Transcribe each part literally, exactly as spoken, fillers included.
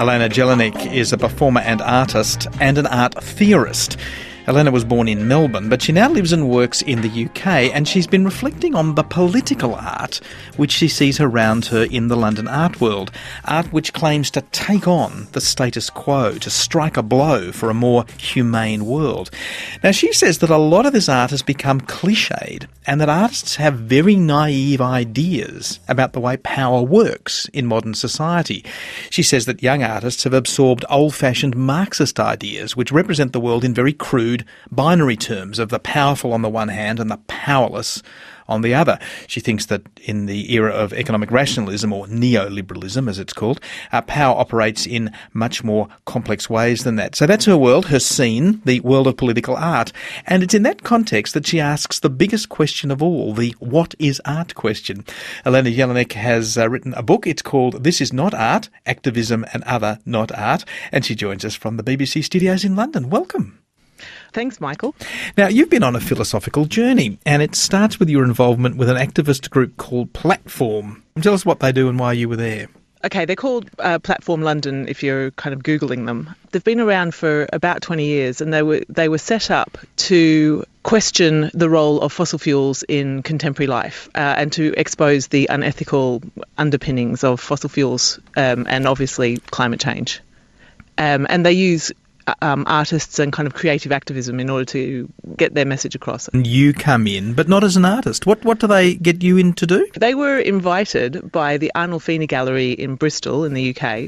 Elena Jelinek is a performer and artist and an art theorist. Elena was born in Melbourne, but she now lives and works in the U K, and she's been reflecting on the political art which she sees around her in the London art world. Art which claims to take on the status quo, to strike a blow for a more humane world. Now, she says that a lot of this art has become cliched, and that artists have very naive ideas about the way power works in modern society. She says that young artists have absorbed old-fashioned Marxist ideas which represent the world in very crude binary terms of the powerful on the one hand and the powerless on the other. She thinks that in the era of economic rationalism, or neoliberalism as it's called, uh, power operates in much more complex ways than that. So that's her world, her scene, the world of political art. And it's in that context that she asks the biggest question of all, the what is art question. Elena Jelinek has uh, written a book. It's called This Is Not Art, Activism and Other Not Art. And she joins us from the B B C studios in London. Welcome. Thanks, Michael. Now, you've been on a philosophical journey, and it starts with your involvement with an activist group called Platform. Tell us what they do and why you were there. Okay, they're called uh, Platform London if you're kind of Googling them. They've been around for about twenty years, and they were they were set up to question the role of fossil fuels in contemporary life uh, and to expose the unethical underpinnings of fossil fuels um, and obviously climate change. Um, and they use Um, artists and kind of creative activism in order to get their message across. And you come in, but not as an artist. What what do they get you in to do? They were invited by the Arnolfini Gallery in Bristol in the U K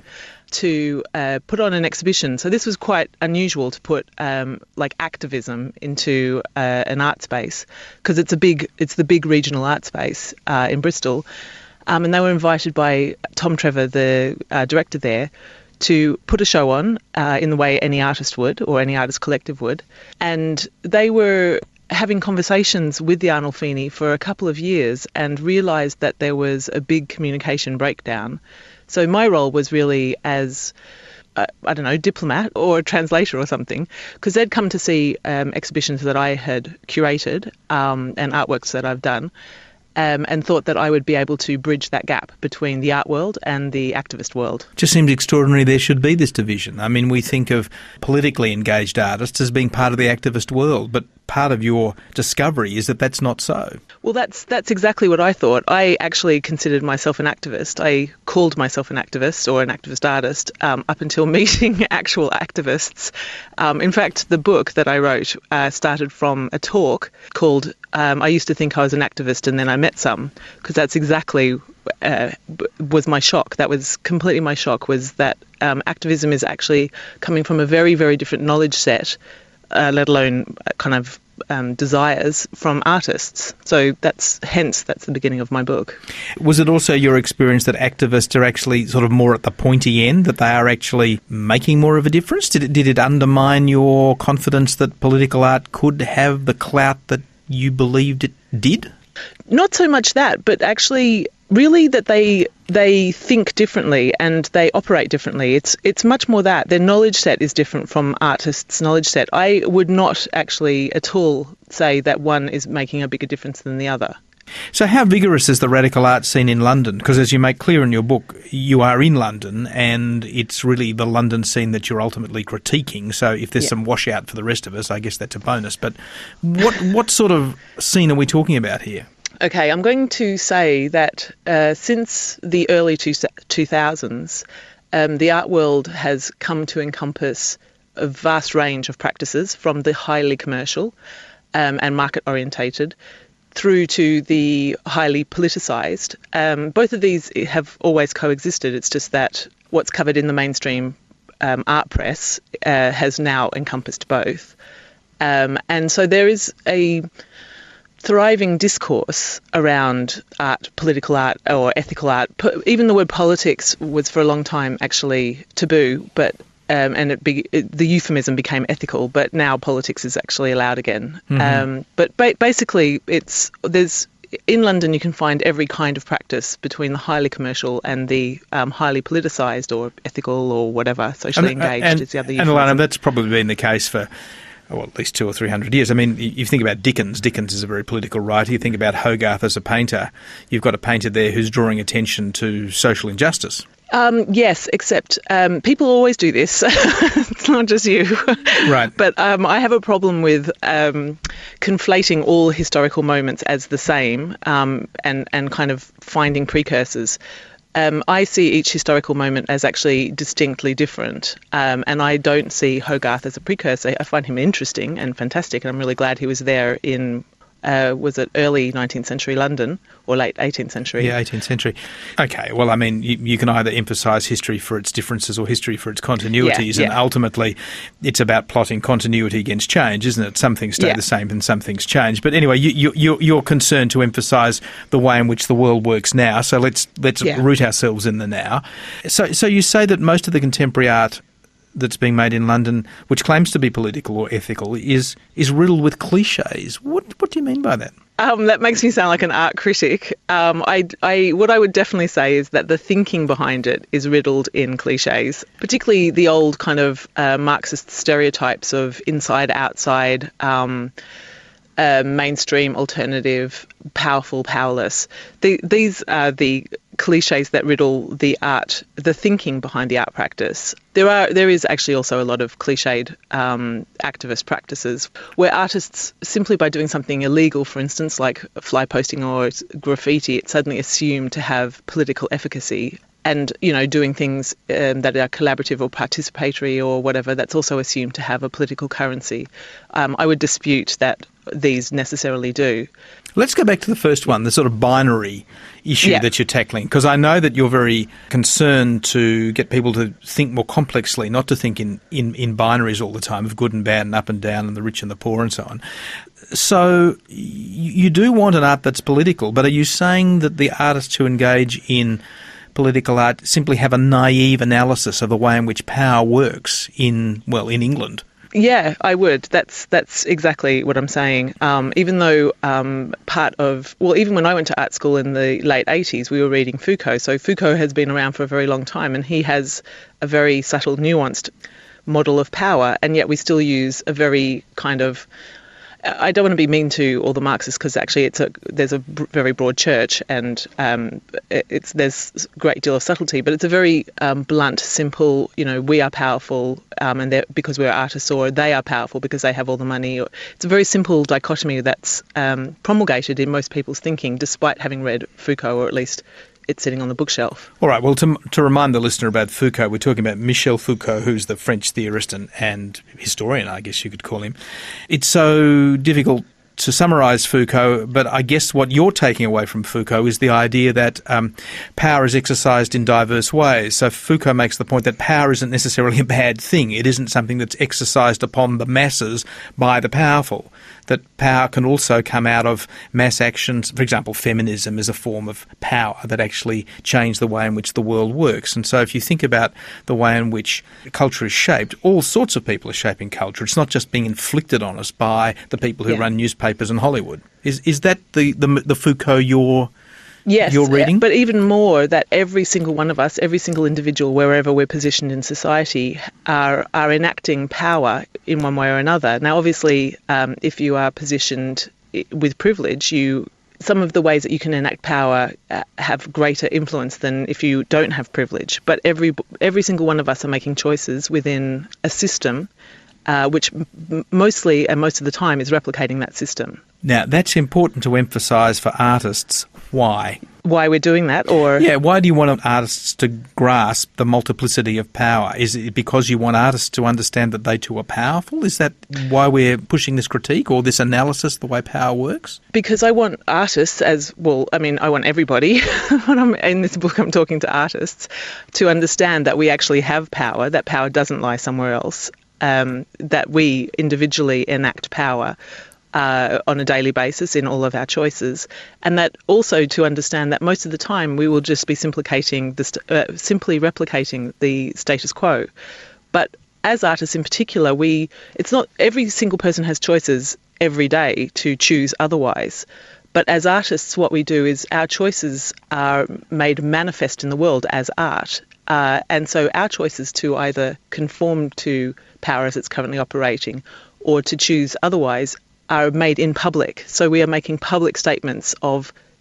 to uh, put on an exhibition. So this was quite unusual to put um, like activism into uh, an art space, because it's a big it's the big regional art space uh, in Bristol, um, and they were invited by Tom Trevor, the uh, director there, to put a show on uh, in the way any artist would, or any artist collective would. And they were having conversations with the Arnolfini for a couple of years and realised that there was a big communication breakdown. So my role was really as, uh, I don't know, diplomat or a translator or something, because they'd come to see um, exhibitions that I had curated um, and artworks that I've done. Um, and thought that I would be able to bridge that gap between the art world and the activist world. Just seems extraordinary there should be this division. I mean, we think of politically engaged artists as being part of the activist world, but part of your discovery is that that's not so. Well, that's that's exactly what I thought. I actually considered myself an activist. I called myself an activist or an activist artist um, up until meeting actual activists. Um, in fact, the book that I wrote uh, started from a talk called um, I Used to Think I Was an Activist and Then I Met Some, because that's exactly uh, was my shock. That was completely my shock, was that um, activism is actually coming from a very, very different knowledge set, Uh, let alone kind of um, desires from artists. So that's hence that's the beginning of my book. Was it also your experience that activists are actually sort of more at the pointy end, that they are actually making more of a difference? Did it, did it undermine your confidence that political art could have the clout that you believed it did? Not so much that, but actually really that they they think differently and they operate differently. It's it's much more that. Their knowledge set is different from artists' knowledge set. I would not actually at all say that one is making a bigger difference than the other. So how vigorous is the radical art scene in London? Because as you make clear in your book, you are in London and it's really the London scene that you're ultimately critiquing. So if there's yeah. some washout for the rest of us, I guess that's a bonus. But what what sort of scene are we talking about here? Okay, I'm going to say that uh, since the early two thousands, um, the art world has come to encompass a vast range of practices, from the highly commercial um, and market-orientated through to the highly politicised. Um, both of these have always coexisted. It's just that what's covered in the mainstream um, art press uh, has now encompassed both. Um, and so there is a thriving discourse around art, political art or ethical art. Even the word politics was for a long time actually taboo, but um, and it, be, it the euphemism became ethical. But now politics is actually allowed again. Mm-hmm. Um, but ba- basically, it's there's in London you can find every kind of practice between the highly commercial and the um, highly politicised or ethical or whatever, socially and, engaged and, is the other euphemism. euphemism. And Alana, that's probably been the case for well, at least two or three hundred years. I mean, you think about Dickens. Dickens is a very political writer. You think about Hogarth as a painter. You've got a painter there who's drawing attention to social injustice. Um, yes, except um, people always do this. It's not just you. Right. But um, I have a problem with um, conflating all historical moments as the same um, and, and kind of finding precursors. Um, I see each historical moment as actually distinctly different, um, and I don't see Hogarth as a precursor. I find him interesting and fantastic, and I'm really glad he was there in Uh, was it early nineteenth century London or late eighteenth century? Yeah, eighteenth century. Okay, well, I mean, you, you can either emphasise history for its differences or history for its continuities, yeah, and yeah. ultimately it's about plotting continuity against change, isn't it? Some things stay Yeah. the same and some things change. But anyway, you, you, you're, you're concerned to emphasise the way in which the world works now, so let's let's Yeah. root ourselves in the now. So, so you say that most of the contemporary art that's being made in London, which claims to be political or ethical, is is riddled with cliches. What what do you mean by that? Um, that makes me sound like an art critic. Um, I, I, what I would definitely say is that the thinking behind it is riddled in cliches, particularly the old kind of uh, Marxist stereotypes of inside, outside, um, uh, mainstream, alternative, powerful, powerless. The, these are the cliches that riddle the art, the thinking behind the art practice. There are, there is actually also a lot of cliched um, activist practices where artists, simply by doing something illegal, for instance, like fly posting or graffiti, it's suddenly assumed to have political efficacy. And, you know, doing things um, that are collaborative or participatory or whatever, that's also assumed to have a political currency. Um, I would dispute that these necessarily do. Let's go back to the first one, the sort of binary issue Yeah. that you're tackling, because I know that you're very concerned to get people to think more complexly, not to think in, in, in binaries all the time of good and bad and up and down and the rich and the poor and so on. So you do want an art that's political, but are you saying that the artists who engage in political art simply have a naive analysis of the way in which power works in, well, in England? Yeah, I would. That's that's exactly what I'm saying. Um, even though um, part of, well, even when I went to art school in the late eighties, we were reading Foucault. So Foucault has been around for a very long time, and he has a very subtle, nuanced model of power, and yet we still use a very kind of, I don't want to be mean to all the Marxists because actually it's a there's a b- very broad church and um, it, it's there's a great deal of subtlety, but it's a very um, blunt, simple, you know, we are powerful um, and they're, because we're artists, or they are powerful because they have all the money. Or, it's a very simple dichotomy that's um, promulgated in most people's thinking, despite having read Foucault, or at least it's sitting on the bookshelf. All right, well, to, to remind the listener about Foucault, we're talking about Michel Foucault, who's the French theorist and, and historian, I guess you could call him. It's so difficult to summarise Foucault, but I guess what you're taking away from Foucault is the idea that um, power is exercised in diverse ways. So Foucault makes the point that power isn't necessarily a bad thing. It isn't something that's exercised upon the masses by the powerful. That power can also come out of mass actions. For example, feminism is a form of power that actually changed the way in which the world works. And so if you think about the way in which culture is shaped, all sorts of people are shaping culture. It's not just being inflicted on us by the people who Yeah. run newspapers in Hollywood. Is is that the, the, the Foucault you're Yes, you're reading? but even more that every single one of us, every single individual, wherever we're positioned in society, are are enacting power in one way or another. Now, obviously, um, if you are positioned i- with privilege, you some of the ways that you can enact power uh, have greater influence than if you don't have privilege. But every every single one of us are making choices within a system, uh, which m- mostly and most of the time is replicating that system. Now, that's important to emphasise for artists. Why? Why we're doing that, or Yeah, why do you want artists to grasp the multiplicity of power? Is it because you want artists to understand that they too are powerful? Is that why we're pushing this critique or this analysis of the way power works? because I want artists, as well, I mean, I want everybody, when I'm in this book I'm talking to artists, to understand that we actually have power, that power doesn't lie somewhere else, um, that we individually enact power uh, on a daily basis in all of our choices, and that also to understand that most of the time we will just be simplicating the st- uh, simply replicating the status quo. But as artists in particular, we it's not every single person has choices every day to choose otherwise. But as artists, what we do is our choices are made manifest in the world as art. Uh, and so our choices to either conform to power as it's currently operating or to choose otherwise are made in public. So we are making public statements of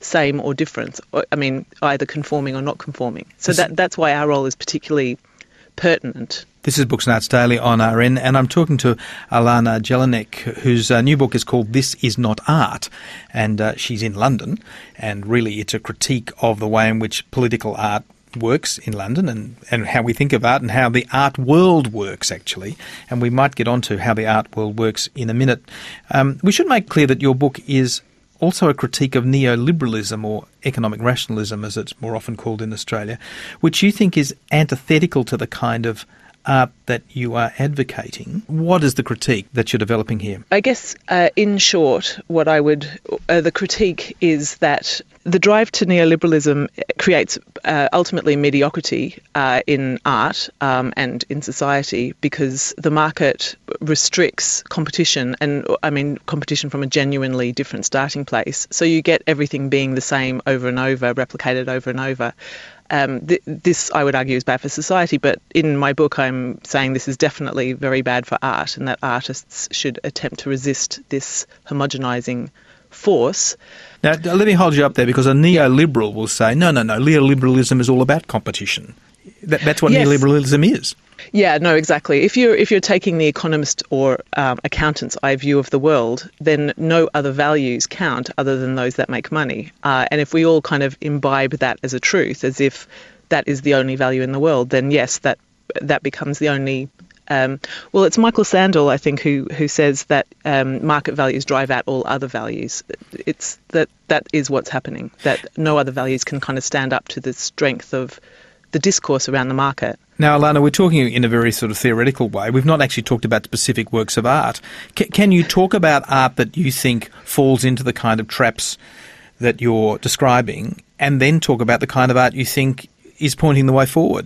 same or different. Or, I mean, either conforming or not conforming. So that that's why our role is particularly pertinent. This is Books and Arts Daily on R N, and I'm talking to Alana Jelinek, whose uh, new book is called This Is Not Art, and uh, she's in London, and really it's a critique of the way in which political art works in London and, and how we think of art and how the art world works, actually. And we might get on to how the art world works in a minute. Um, we should make clear that your book is also a critique of neoliberalism, or economic rationalism as it's more often called in Australia, which you think is antithetical to the kind of art that you are advocating. What is the critique that you're developing here? I guess, uh, in short, what I would, uh, the critique is that the drive to neoliberalism creates uh, ultimately mediocrity uh, in art um, and in society, because the market restricts competition, and I mean competition from a genuinely different starting place. So you get everything being the same over and over, replicated over and over. Um, th- this, I would argue, is bad for society, but in my book I'm saying this is definitely very bad for art, and that artists should attempt to resist this homogenising force. Now, let me hold you up there, because a neoliberal will say, no, no, no, neoliberalism is all about competition. That, that's what yes. neoliberalism is. Yeah, no, exactly. If you're if you're taking the economist or um, accountant's eye view of the world, then no other values count other than those that make money. Uh, and if we all kind of imbibe that as a truth, as if that is the only value in the world, then yes, that that becomes the only. Um, well, it's Michael Sandel, I think, who who says that um, market values drive out all other values. It's that that is what's happening. That no other values can kind of stand up to the strength of the discourse around the market. Now, Alana, we're talking in a very sort of theoretical way. We've not actually talked about specific works of art. C- can you talk about art that you think falls into the kind of traps that you're describing, and then talk about the kind of art you think is pointing the way forward?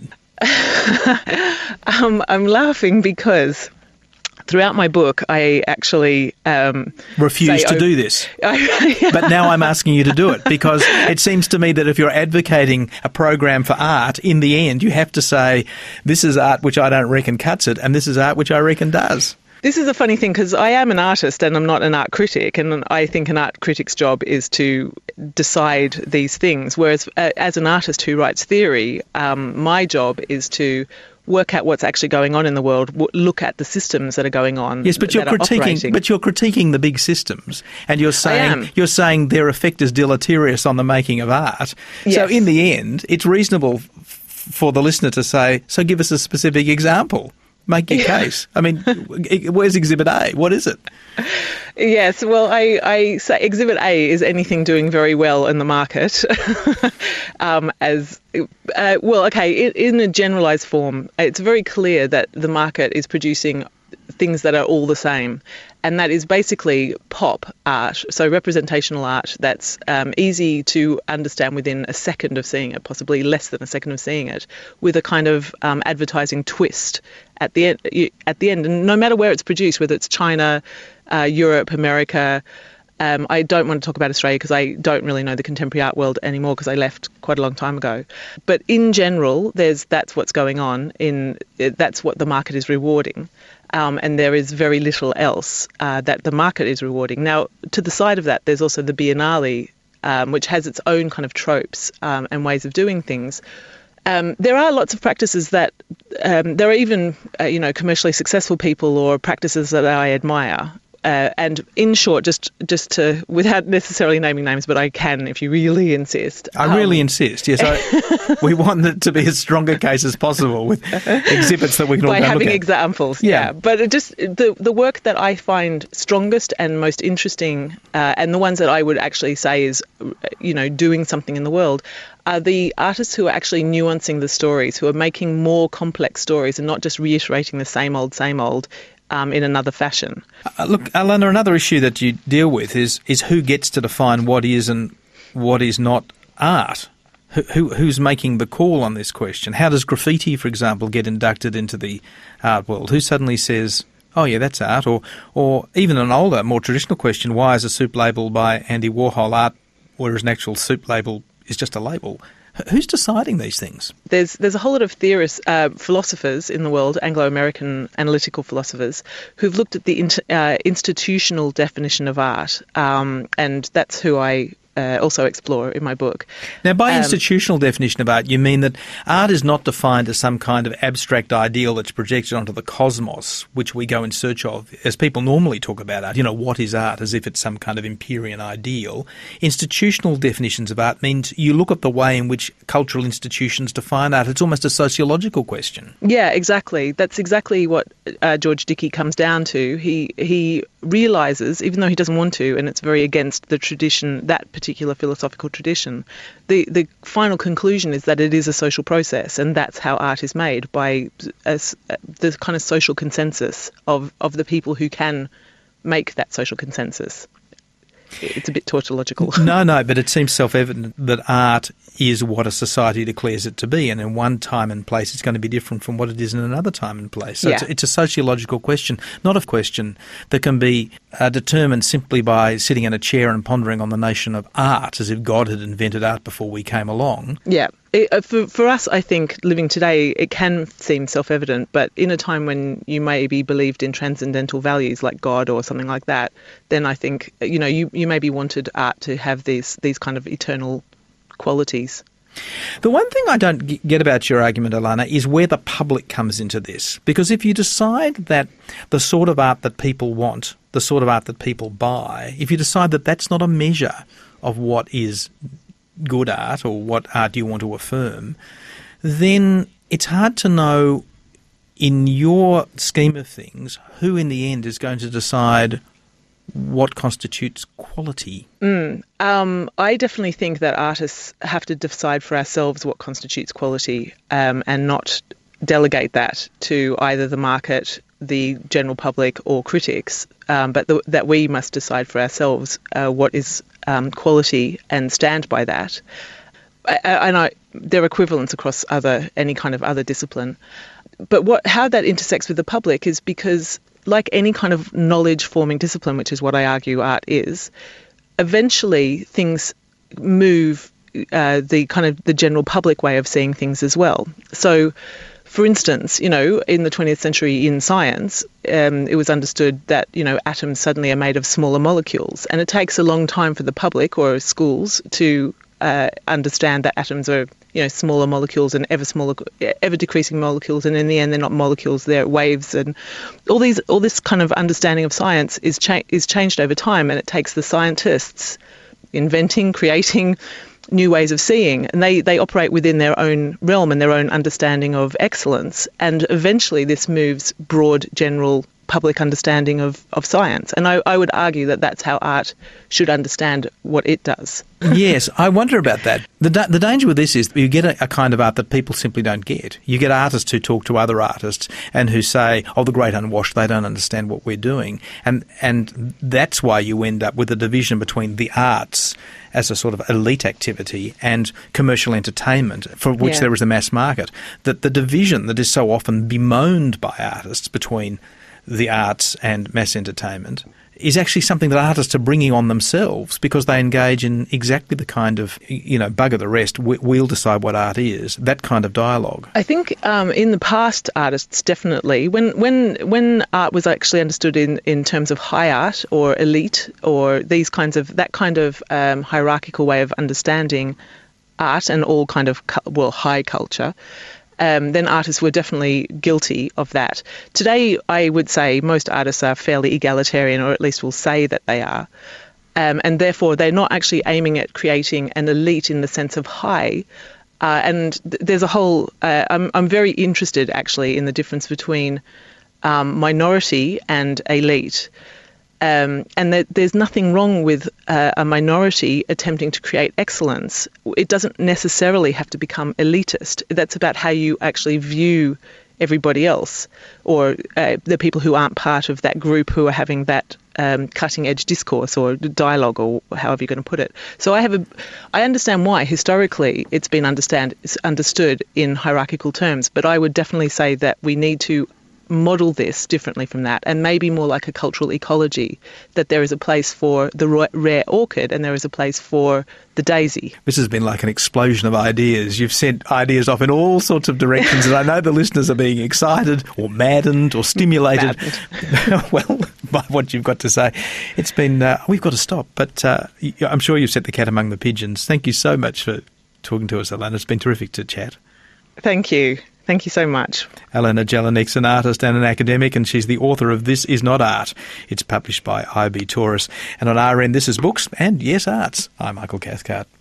um, I'm laughing because throughout my book, I actually um, refuse to I, do this. I, but now I'm asking you to do it, because it seems to me that if you're advocating a program for art, in the end you have to say, this is art which I don't reckon cuts it, and this is art which I reckon does. This is a funny thing, because I am an artist and I'm not an art critic, and I think an art critic's job is to decide these things, whereas uh, as an artist who writes theory, um, my job is to work out what's actually going on in the world, w- look at the systems that are going on. Yes, but you're critiquing, but you're critiquing the big systems, and you're saying you're saying their effect is deleterious on the making of art. Yes. So in the end, it's reasonable f- for the listener to say, "So give us a specific example. Make your yeah. case." I mean, where's Exhibit A? What is it? Yes, well, I, I say Exhibit A is anything doing very well in the market. um, as uh, well, okay, in, in a generalised form, it's very clear that the market is producing things that are all the same, and that is basically pop art, so representational art that's um, easy to understand within a second of seeing it, possibly less than a second of seeing it, with a kind of um, advertising twist at the end. At the end, and no matter where it's produced, whether it's China, uh, Europe, America. Um, I don't want to talk about Australia because I don't really know the contemporary art world anymore, because I left quite a long time ago. But in general, there's that's what's going on. In that's what the market is rewarding. Um, and there is very little else uh, that the market is rewarding. Now, to the side of that, there's also the Biennale, um, which has its own kind of tropes um, and ways of doing things. Um, there are lots of practices that um, there are even, uh, you know, commercially successful people or practices that I admire. Uh, and in short, just just to, without necessarily naming names, but I can if you really insist. I really um, insist, yes. I, we want it to be as strong a case as possible with exhibits that we can all By go having look at. examples, yeah. yeah. But it just the, the work that I find strongest and most interesting, uh, and the ones that I would actually say is, you know, doing something in the world, are the artists who are actually nuancing the stories, who are making more complex stories and not just reiterating the same old, same old, Um, in another fashion. Uh, look, Alana, another issue that you deal with is is who gets to define what is and what is not art. Who, who who's making the call on this question? How does graffiti, for example, get inducted into the art world? Who suddenly says, "Oh yeah, that's art"? Or or even an older, more traditional question: why is a soup label by Andy Warhol art, whereas an actual soup label is just a label? Who's deciding these things? There's there's a whole lot of theorists, uh, philosophers in the world, Anglo-American analytical philosophers, who've looked at the in, uh, institutional definition of art, um, and that's who I uh, also explore in my book. Now, by Um, institutional definition of art, you mean that art is not defined as some kind of abstract ideal that's projected onto the cosmos, which we go in search of, as people normally talk about art. You know, what is art, as if it's some kind of Empyrean ideal. Institutional definitions of art means you look at the way in which cultural institutions define art. It's almost a sociological question. Yeah, exactly. That's exactly what uh, George Dickey comes down to. He he realises, even though he doesn't want to, and it's very against the tradition, that particular philosophical tradition, the, the final conclusion is that it is a social process, and that's how art is made, by a, the kind of social consensus of, of the people who can make that social consensus. It's a bit tautological. No, no, but it seems self-evident that art is what a society declares it to be, and in one time and place it's going to be different from what it is in another time and place. So yeah. it's, it's a sociological question, not a question that can be uh, determined simply by sitting in a chair and pondering on the notion of art, as if God had invented art before we came along. Yeah. It, uh, for, for us, I think, living today, it can seem self-evident, but in a time when you maybe believed in transcendental values like God or something like that, then I think, you know, you, you maybe wanted art to have these these kind of eternal qualities. The one thing I don't get about your argument, Alana, is where the public comes into this. Because if you decide that the sort of art that people want, the sort of art that people buy, if you decide that that's not a measure of what is good art or what art you want to affirm, then it's hard to know, in your scheme of things, who in the end is going to decide what constitutes quality. Mm, um, I definitely think that artists have to decide for ourselves what constitutes quality, um, and not delegate that to either the market, the general public or critics, um, but the, that we must decide for ourselves uh, what is um, quality and stand by that. I, I know there are equivalents across other any kind of other discipline, but what how that intersects with the public is because, like any kind of knowledge-forming discipline, which is what I argue art is, eventually things move uh, the kind of the general public way of seeing things as well. So, for instance, you know, in the twentieth century in science, um, it was understood that, you know, atoms suddenly are made of smaller molecules, and it takes a long time for the public or schools to uh, understand that atoms are, you know, smaller molecules and ever smaller, ever decreasing molecules, and in the end they're not molecules, they're waves, and all these, all this kind of understanding of science is cha- is changed over time, and it takes the scientists inventing, creating new ways of seeing, and they, they operate within their own realm and their own understanding of excellence, and eventually this moves broad general public understanding of, of science. And I, I would argue that that's how art should understand what it does. Yes, I wonder about that. The da- the danger with this is you get a, a kind of art that people simply don't get. You get artists who talk to other artists and who say, oh, the great unwashed, they don't understand what we're doing. And and that's why you end up with a division between the arts as a sort of elite activity and commercial entertainment, for which yeah. there is a mass market. That the division that is so often bemoaned by artists between the arts and mass entertainment is actually something that artists are bringing on themselves, because they engage in exactly the kind of, you know, bugger the rest, we'll decide what art is, that kind of dialogue. I think um, in the past, artists definitely, when when when art was actually understood in, in terms of high art or elite or these kinds of, that kind of um, hierarchical way of understanding art and all kind of, well, high culture, Um, then artists were definitely guilty of that. Today, I would say most artists are fairly egalitarian, or at least will say that they are. Um, and therefore, they're not actually aiming at creating an elite in the sense of high. Uh, and th- there's a whole... Uh, I'm, I'm very interested, actually, in the difference between um, minority and elite. Um, and that there's nothing wrong with uh, a minority attempting to create excellence. It doesn't necessarily have to become elitist. That's about how you actually view everybody else, or uh, the people who aren't part of that group who are having that um, cutting-edge discourse or dialogue, or however you're going to put it. So I have a, I understand why historically it's been understand understood in hierarchical terms, but I would definitely say that we need to model this differently from that, and maybe more like a cultural ecology, that there is a place for the rare orchid and there is a place for the daisy. This has been like an explosion of ideas. You've sent ideas off in all sorts of directions, and I know the listeners are being excited or maddened or stimulated. Maddened. Well, by what you've got to say. It's been, uh, we've got to stop, but uh, I'm sure you've set the cat among the pigeons. Thank you so much for talking to us, Elena. It's been terrific to chat. Thank you. Thank you so much. Elena Jelinek, an artist and an academic, and she's the author of This Is Not Art. It's published by I B Tauris. And on our end, this is Books and, yes, Arts. I'm Michael Cathcart.